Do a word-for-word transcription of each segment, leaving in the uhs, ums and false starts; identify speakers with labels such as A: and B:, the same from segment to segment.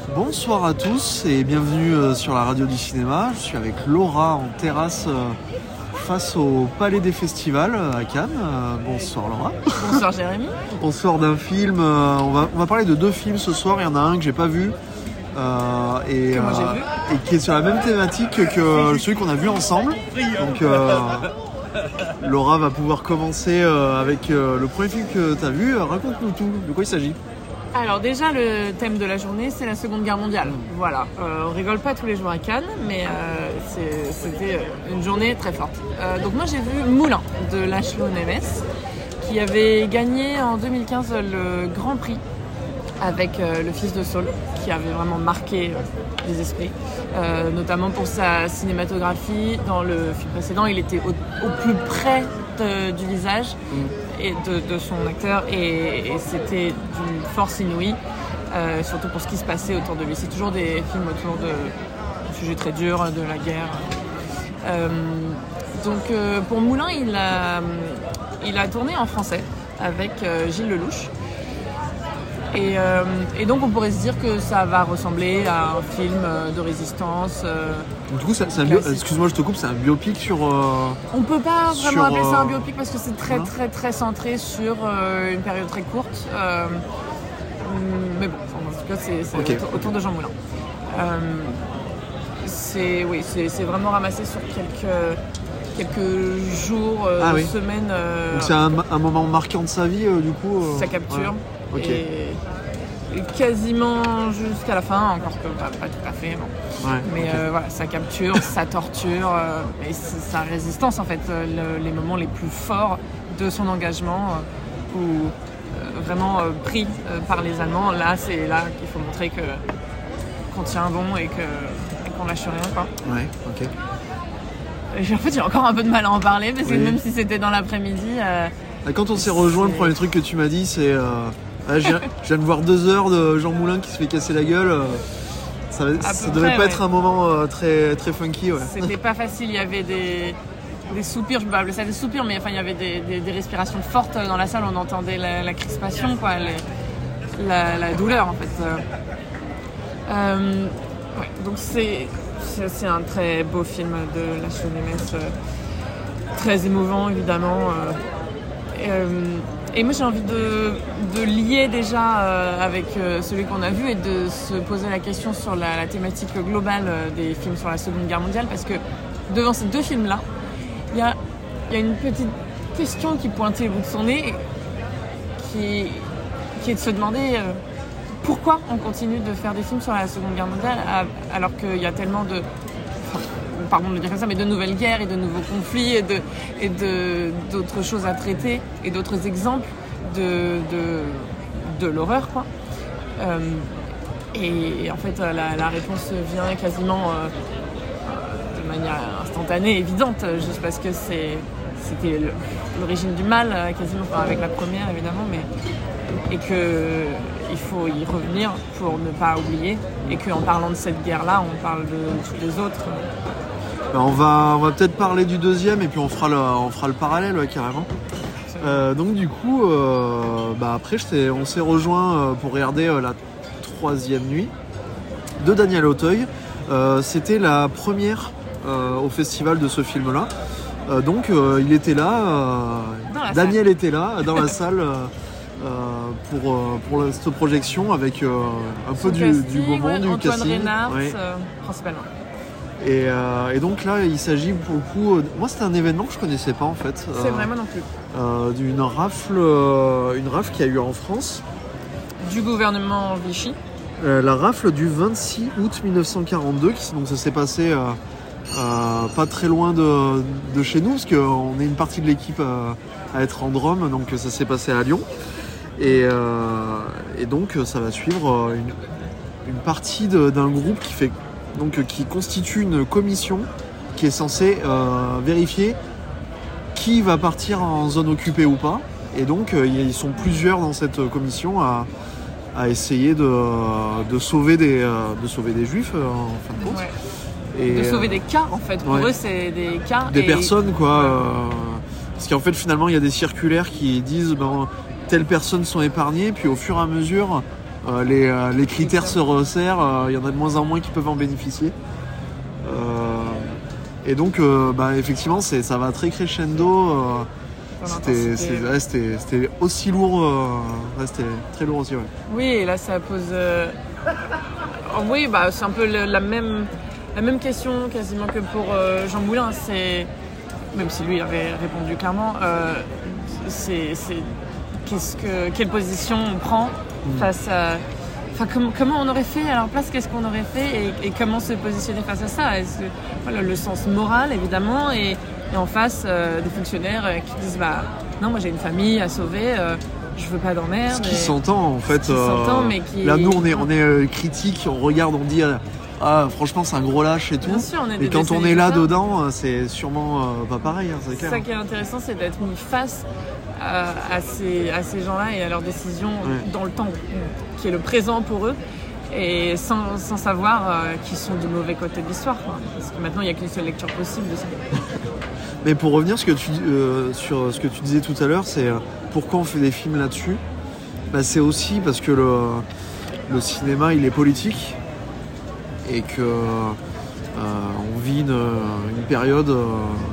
A: Bonsoir à tous et bienvenue sur la radio du cinéma. Je suis avec Laura en terrasse face au Palais des Festivals à Cannes. Bonsoir Laura.
B: Bonsoir Jérémy.
A: On sort d'un film, on va, on va parler de deux films ce soir. Il y en a un que j'ai pas vu, euh, et,
B: que moi j'ai
A: euh,
B: vu.
A: et qui est sur la même thématique que celui qu'on a vu ensemble. Donc euh, Laura va pouvoir commencer euh, avec euh, le premier film que tu as vu. Raconte-nous tout, de quoi il s'agit.
B: Alors déjà, le thème de la journée, c'est la Seconde Guerre mondiale. Voilà, euh, on rigole pas tous les jours à Cannes, mais euh, c'est, c'était une journée très forte. Euh, donc moi, j'ai vu Moulin de Laszlo Nemes, qui avait gagné en deux mille quinze le Grand Prix avec euh, Le Fils de Saul, qui avait vraiment marqué euh, les esprits, euh, notamment pour sa cinématographie. Dans le film précédent, il était au, au plus près de, du visage et de, de son acteur, et, et c'était d'une force inouïe, euh, surtout pour ce qui se passait autour de lui. C'est toujours des films autour de, de sujets très durs, de la guerre. Euh, donc euh, pour Moulin, il a, il a tourné en français avec euh, Gilles Lelouch. Et, euh, et donc on pourrait se dire que ça va ressembler à un film de résistance. Euh,
A: du coup, c'est, c'est un bio... excuse-moi, je te coupe, c'est un biopic sur. Euh...
B: On peut pas vraiment
A: sur,
B: appeler ça un
A: euh...
B: biopic parce que c'est très voilà. très très centré sur euh, une période très courte. Euh, mais bon, en tout cas, c'est, c'est okay. autour, autour de Jean Moulin. Euh, c'est oui, c'est, c'est vraiment ramassé sur quelques quelques jours, euh, ah, oui. semaines. Euh,
A: donc c'est un, un moment marquant de sa vie, euh, du coup. Euh...
B: Ça capture.
A: Ouais. Okay.
B: Et, et quasiment jusqu'à la fin, encore que pas, pas tout à fait. Bon. Ouais, mais okay. euh, voilà, sa capture, sa torture, euh, et sa résistance en fait, euh, le, les moments les plus forts de son engagement, euh, où euh, vraiment euh, pris euh, par les Allemands. Là, c'est là qu'il faut montrer que qu'on tient bon et, que, et qu'on lâche rien, quoi.
A: Ouais, ok.
B: Et en fait, j'ai encore un peu de mal à en parler parce que oui. Même si c'était dans l'après-midi. Euh,
A: Quand on s'est rejoint, le premier truc que tu m'as dit, c'est. Euh... Ah, je, viens, je viens de voir deux heures de Jean Moulin qui se fait casser la gueule. Ça, ça devait
B: près,
A: pas
B: ouais.
A: être un moment euh, très, très funky. Ouais.
B: C'était pas facile, il y avait des, des soupirs, je peux pas appeler ça des soupirs, mais enfin, il y avait des, des, des respirations fortes dans la salle, on entendait la, la crispation, quoi, les, la, la douleur en fait. Euh, ouais, donc c'est, c'est, c'est un très beau film de Laszlo Nemes, euh, très émouvant évidemment. Euh, et, euh, Et moi j'ai envie de, de lier déjà euh, avec euh, celui qu'on a vu et de se poser la question sur la, la thématique globale euh, des films sur la Seconde Guerre mondiale, parce que devant ces deux films-là, il y a, y a une petite question qui pointait le bout de son nez, qui, qui est de se demander euh, pourquoi on continue de faire des films sur la Seconde Guerre mondiale alors qu'il y a tellement de... pardon de le dire comme ça, mais de nouvelles guerres et de nouveaux conflits et, de, et de, d'autres choses à traiter et d'autres exemples de, de, de l'horreur, quoi. Euh, et, et en fait, la, la réponse vient quasiment euh, de manière instantanée, évidente, juste parce que c'est, c'était le, l'origine du mal, quasiment, enfin, avec la première, évidemment, mais, et qu'il faut y revenir pour ne pas oublier, et qu'en parlant de cette guerre-là, on parle de toutes les autres.
A: On va, on va peut-être parler du deuxième et puis on fera le, on fera le parallèle ouais, carrément. Euh, donc du coup, euh, bah après on s'est rejoint pour regarder euh, la troisième nuit de Daniel Auteuil. Euh, c'était la première euh, au festival de ce film-là. Euh, donc euh, il était là, euh, Daniel
B: salle.
A: était là dans la salle euh, pour, euh, pour la, cette projection avec euh, un peu du,
B: casting,
A: du moment,
B: ouais,
A: du
B: Antoine
A: casting.
B: Reynard,
A: ouais.
B: euh, principalement.
A: Et, euh, et donc là, il s'agit pour le coup... Euh, moi, c'était un événement que je connaissais pas, en fait.
B: C'est
A: euh,
B: vrai, moi non plus.
A: Euh, d'une rafle, euh, une rafle qu'il y a eu en France.
B: Du gouvernement Vichy.
A: Euh, la rafle du vingt-six août mille neuf cent quarante-deux, qui, donc ça s'est passé euh, euh, pas très loin de, de chez nous, parce qu'on est une partie de l'équipe euh, à être en Drôme, donc ça s'est passé à Lyon. Et, euh, et donc, ça va suivre une, une partie de, d'un groupe qui fait... Donc, qui constitue une commission qui est censée euh, vérifier qui va partir en zone occupée ou pas. Et donc, euh, ils sont plusieurs dans cette commission à, à essayer de, de, sauver des, euh, de sauver des juifs, euh, en fin de compte.
B: Ouais. Et, de sauver euh, des cas, en fait. Pour ouais. eux, c'est des cas.
A: Des
B: et...
A: personnes, quoi. Ouais. Euh, parce qu'en fait, finalement, il y a des circulaires qui disent ben, telles personnes sont épargnées. Puis, au fur et à mesure... Euh, les, euh, les critères se resserrent, il euh, y en a de moins en moins qui peuvent en bénéficier. Euh, et donc, euh, bah, effectivement, c'est, ça va très crescendo. Euh, c'était, c'est, ouais, c'était, c'était aussi lourd, euh, ouais, c'était très lourd aussi. Ouais.
B: Oui, et là, ça pose. Euh... Oh, oui, bah, c'est un peu le, la, même, la même question quasiment que pour euh, Jean Moulin. C'est... Même si lui avait répondu clairement, euh, c'est, c'est... Qu'est-ce que... quelle position on prend mmh. face à. Enfin, com- comment on aurait fait à leur place, qu'est-ce qu'on aurait fait et, et comment se positionner face à ça. Est-ce que, voilà, le sens moral, évidemment, et, et en face, euh, des fonctionnaires euh, qui disent bah, non, moi j'ai une famille à sauver, euh, je veux pas d'emmerde.
A: Ce qui
B: et...
A: s'entend, en fait.
B: Ce qui euh... s'entend, mais qui...
A: Là, nous, on est, on est euh, critique, on regarde, on dit ah, franchement, c'est un gros lâche et tout.
B: Bien sûr, on est
A: et quand on est là dedans, c'est sûrement euh, pas pareil. Hein, c'est
B: c'est
A: clair.
B: Ça qui est intéressant, c'est d'être mis face à, à, ces, à ces gens-là et à leurs décisions ouais. dans le temps, qui est le présent pour eux, et sans, sans savoir euh, qu'ils sont du mauvais côté de l'histoire. Quoi. Parce que maintenant, il n'y a qu'une seule lecture possible de ça.
A: Mais pour revenir ce que tu, euh, sur ce que tu disais tout à l'heure, c'est euh, pourquoi on fait des films là-dessus. Bah, c'est aussi parce que le, le cinéma, il est politique et que euh, on vit une, une période euh,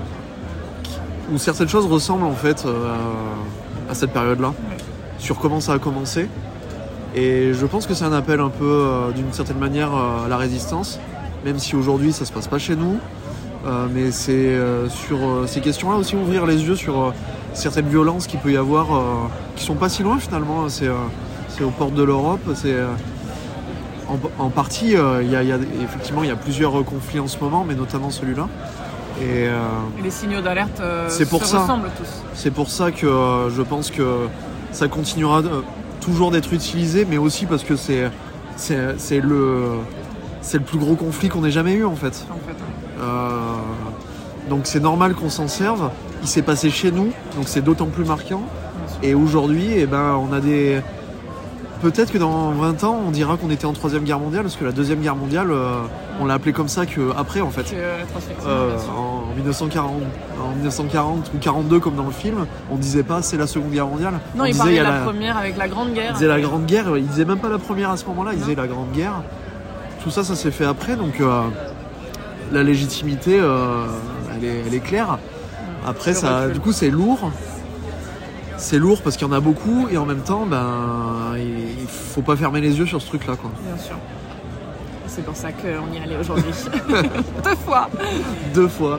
A: où certaines choses ressemblent en fait euh, à cette période-là, ouais. sur comment ça a commencé. Et je pense que c'est un appel un peu, euh, d'une certaine manière, euh, à la résistance, même si aujourd'hui ça se passe pas chez nous. Euh, mais c'est euh, sur euh, ces questions-là aussi ouvrir les yeux sur euh, certaines violences qu'il peut y avoir, euh, qui sont pas si loin finalement. C'est, euh, c'est aux portes de l'Europe. C'est euh, en, en partie, il euh, y, y a effectivement il y a plusieurs conflits en ce moment, mais notamment celui-là. Et, euh,
B: Et les signaux d'alerte euh,
A: c'est pour
B: se
A: ça,
B: ressemblent tous.
A: C'est pour ça que euh, je pense que ça continuera de, toujours d'être utilisé, mais aussi parce que c'est, c'est, c'est, le, c'est le plus gros conflit qu'on ait jamais eu en fait.
B: En fait ouais.
A: Euh, donc c'est normal qu'on s'en serve. Il s'est passé chez nous, donc c'est d'autant plus marquant. Et aujourd'hui, eh ben, on a des... Peut-être que dans vingt ans, on dira qu'on était en troisième guerre mondiale, parce que la deuxième guerre mondiale, euh, on l'a appelée comme ça qu'après en fait. Euh, en, mille neuf cent quarante, en mille neuf cent quarante ou quarante-deux, comme dans le film, on disait pas c'est la seconde guerre mondiale.
B: Non,
A: on
B: il
A: disait,
B: parlait
A: il y
B: de
A: a
B: la,
A: la
B: première avec la Grande Guerre.
A: Il disait la Grande Guerre, il disait même pas la première à ce moment-là, il non. disait la Grande Guerre. Tout ça, ça s'est fait après, donc euh, la légitimité, euh, elle, est, elle est claire. Après, ça, du coup, c'est lourd. C'est lourd parce qu'il y en a beaucoup et en même temps, ben, il faut pas fermer les yeux sur ce truc-là, quoi.
B: Bien sûr. C'est pour ça qu'on y allait aujourd'hui. Deux fois.
A: Deux fois.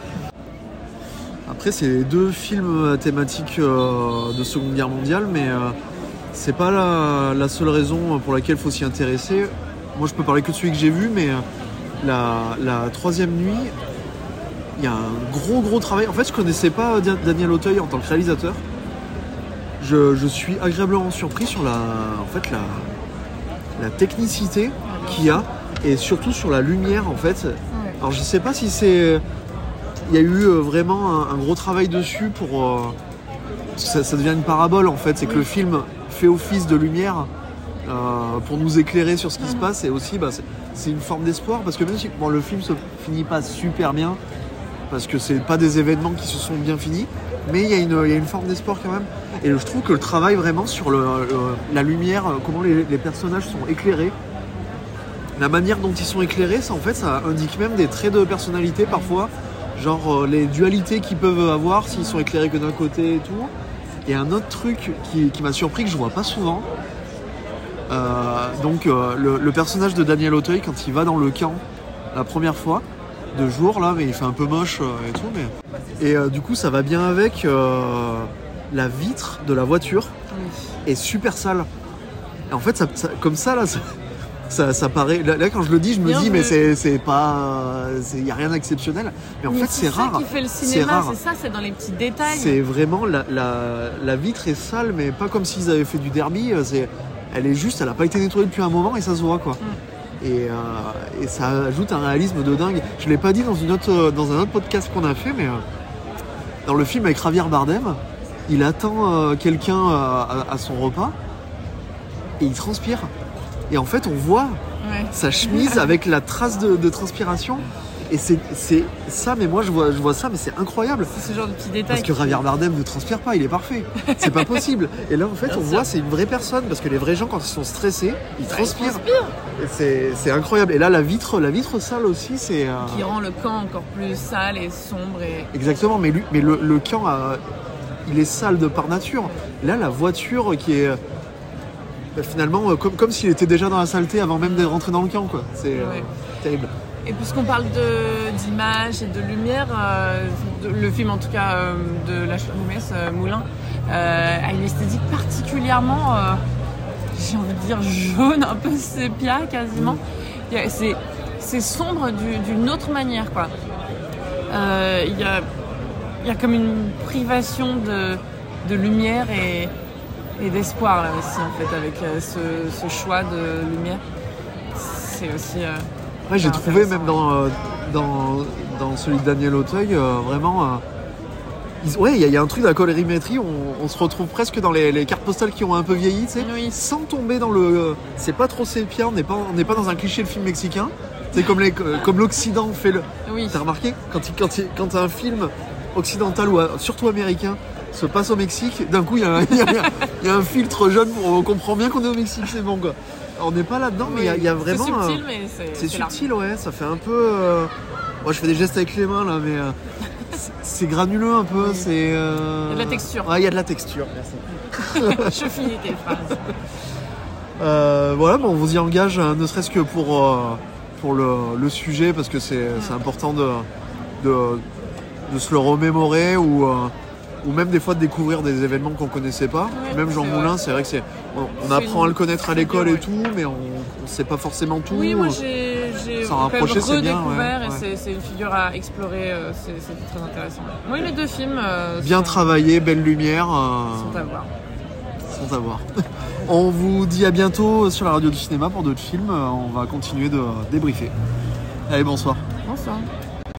A: Après, c'est deux films thématiques euh, de Seconde Guerre mondiale, mais euh, c'est pas la, la seule raison pour laquelle il faut s'y intéresser. Moi, je peux parler que de celui que j'ai vu, mais la, la troisième nuit, il y a un gros gros travail. En fait, je connaissais pas Daniel Auteuil en tant que réalisateur. Je, je suis agréablement surpris sur la, en fait, la, la technicité qu'il y a et surtout sur la lumière en fait. Alors je sais pas si c'est, il y a eu vraiment un, un gros travail dessus pour, euh, ça, ça devient une parabole en fait. C'est que le film fait office de lumière euh, pour nous éclairer sur ce qui se passe et aussi bah, c'est, c'est une forme d'espoir parce que même si bon, le film se finit pas super bien parce que c'est pas des événements qui se sont bien finis. Mais il y, a une, il y a une forme d'espoir quand même. Et je trouve que le travail vraiment sur le, le, la lumière, comment les, les personnages sont éclairés, la manière dont ils sont éclairés, ça en fait ça indique même des traits de personnalité parfois, genre euh, les dualités qu'ils peuvent avoir s'ils sont éclairés que d'un côté et tout. Et un autre truc qui, qui m'a surpris que je vois pas souvent, euh, donc euh, le, le personnage de Daniel Auteuil quand il va dans le camp la première fois, de jour là, mais il fait un peu moche euh, et tout, mais... Et euh, du coup, ça va bien avec euh, la vitre de la voiture est super sale. Et en fait, ça, ça, comme ça, là, ça, ça, ça paraît... Là, là, quand je le dis, je me bien dis, vu. mais c'est, c'est pas... Il n'y a rien d'exceptionnel. Mais en mais fait, c'est, c'est rare.
B: C'est ça qui fait le cinéma, c'est, c'est ça, c'est dans les petits détails.
A: C'est vraiment... La, la, la vitre est sale, mais pas comme s'ils avaient fait du derby. C'est, elle est juste... Elle n'a pas été nettoyée depuis un moment et ça se voit, quoi. Mm. Et, euh, et ça ajoute un réalisme de dingue. Je l'ai pas dit dans, une autre, dans un autre podcast qu'on a fait, mais... Euh, dans le film avec Javier Bardem, il attend euh, quelqu'un euh, à, à son repas et il transpire. Et en fait, on voit ouais. sa chemise avec la trace de, de transpiration. Et c'est, c'est ça, mais moi je vois, je vois ça, mais c'est incroyable.
B: C'est ce genre de petits détails.
A: Parce que Javier Bardem ne transpire pas, il est parfait. C'est pas possible. Et là, en fait,
B: Bien
A: on
B: sûr.
A: voit, c'est une vraie personne. Parce que les vrais gens, quand ils sont stressés, ils
B: Bah,
A: transpirent.
B: ils transpirent.
A: Et c'est, c'est incroyable. Et là, la vitre, la vitre sale aussi, c'est. euh,
B: Qui rend le camp encore plus sale et sombre. Et...
A: Exactement, mais, lui, mais le, le camp, a- il est sale de par nature. Là, la voiture qui est. euh, Finalement, euh, comme, comme s'il était déjà dans la saleté avant même de rentrer dans le camp, quoi. C'est euh,
B: Ouais.
A: terrible.
B: Et puisqu'on parle de, d'image et de lumière, euh, de- le film en tout cas euh, de Lâche Moumès, euh, Moulin, euh, a une esthétique particulièrement, euh, j'ai envie de dire jaune, un peu sépia quasiment. Il y a- C'est, c'est sombre du- d'une autre manière, quoi. Euh, Il y, a, il y a comme une privation de, de lumière et, et d'espoir là aussi en fait avec euh, ce, ce choix de lumière. C'est aussi... euh,
A: Ouais, j'ai
B: c'est
A: trouvé
B: intéressant.
A: même dans, euh, dans, dans celui de Daniel Auteuil, euh, vraiment. euh, ils- ouais, il y, a- il y a un truc de la colorimétrie, on, on se retrouve presque dans les, les cartes postales qui ont un peu vieilli, tu sais,
B: Oui.
A: sans tomber dans le. euh, c'est pas trop sépia, on n'est pas, on n'est pas dans un cliché de film mexicain. C'est comme, les, comme l'Occident fait le.
B: Oui.
A: T'as remarqué quand, il- quand, il- quand un film occidental ou euh, surtout américain se passe au Mexique, d'un coup il y, a un- il y a- il y a un filtre jaune, pour- on comprend bien qu'on est au Mexique, c'est bon quoi. On n'est pas là-dedans, mais il y a- il y, a vraiment.
B: C'est subtil,
A: euh,
B: mais c'est,
A: c'est
B: c'est large.
A: subtil, ouais, ça fait un peu. euh, Moi, je fais des gestes avec les mains là, mais euh, c'est- c'est granuleux un peu.
B: Oui.
A: C'est. euh,
B: Il y a de la texture.
A: Ouais, il y a de la texture. Merci.
B: Je finis tes phrases.
A: Euh, voilà, bon, on vous y engage, hein, ne serait-ce que pour euh, pour le, le sujet, parce que c'est c'est important de, de de se le remémorer ou euh, ou même des fois de découvrir des événements qu'on connaissait pas.
B: Ouais,
A: même Jean
B: c'est
A: Moulin,
B: vrai.
A: c'est vrai que c'est on, on
B: C'est
A: apprend à
B: une-
A: le connaître à
B: c'est
A: l'école
B: bien,
A: et tout, mais on ne sait pas forcément tout.
B: Oui, moi j'ai, j'ai
A: S'en
B: quand même
A: rapprocher, c'est bien,
B: redécouvert
A: ouais,
B: et
A: ouais.
B: c'est, c'est une figure à explorer, euh, c'est, c'est très intéressant. Oui, les deux films euh,
A: Bien
B: sont,
A: travaillé, belle lumière. euh,
B: sont à voir.
A: Sont à voir. On vous dit à bientôt sur la radio du cinéma pour d'autres films. On va continuer de débriefer. Allez, bonsoir.
B: Bonsoir.